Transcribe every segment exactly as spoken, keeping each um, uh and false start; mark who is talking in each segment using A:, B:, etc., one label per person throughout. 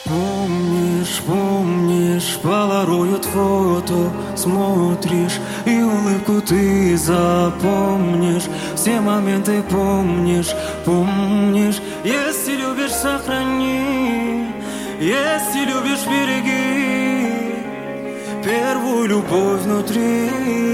A: Помнишь, помнишь, полароид фото смотришь, и улыбку ты запомнишь, все моменты помнишь, помнишь. Если любишь, сохрани, если любишь, береги первую любовь внутри.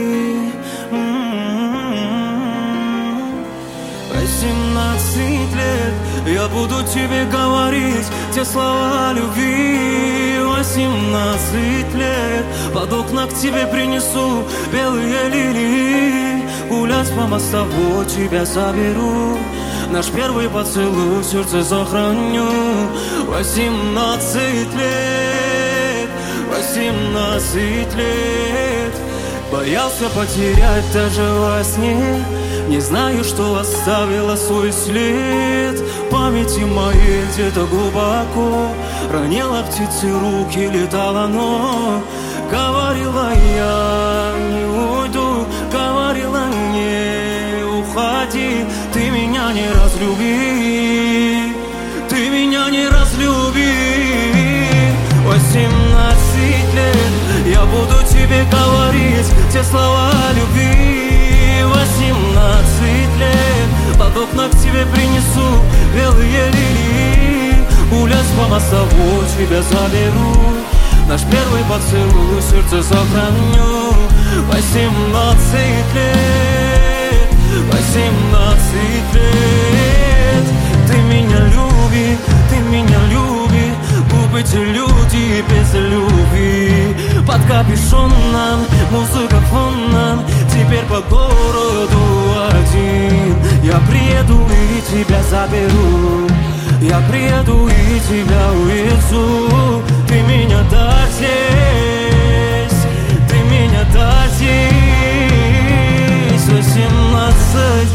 A: Восемнадцать лет я буду тебе говорить те слова любви. Восемнадцать лет под окна к тебе принесу белые лилии. Гулять по мостовой тебя заберу, наш первый поцелуй в сердце сохраню. Восемнадцать лет, восемнадцать лет боялся потерять даже во сне. Не знаю, что оставила свой след в памяти моей где-то глубоко. Ранила птицы руки, летала, но говорила я не уйду, говорила не уходи. Ты меня не разлюби, ты меня не разлюби. Восемнадцать лет я буду тебе говорить те слова любви. Восемнадцать лет под окна к тебе принесу белые лилии. Гулять по мостовой тебя заберу, наш первый поцелуй в сердце сохраню. Восемнадцать лет, восемнадцать лет. Ты меня люби, ты меня люби. Губы те люди без любви. Под капюшоном музыка фоном. Теперь по городу один. Я приеду и тебя заберу, я приеду и тебя увезу. Ты меня дай здесь, ты меня дай здесь. Восемнадцать,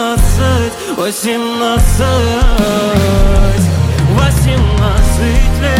A: восемнадцать, восемнадцать, восемнадцать лет.